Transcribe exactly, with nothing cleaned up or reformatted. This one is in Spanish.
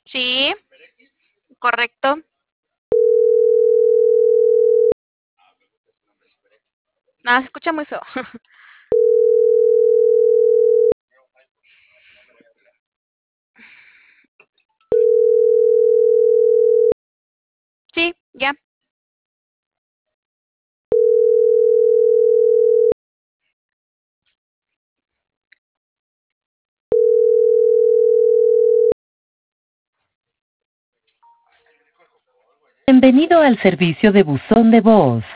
Sí, correcto. Nada, se escucha muy feo. Sí, ya. Bienvenido al servicio de buzón de voz.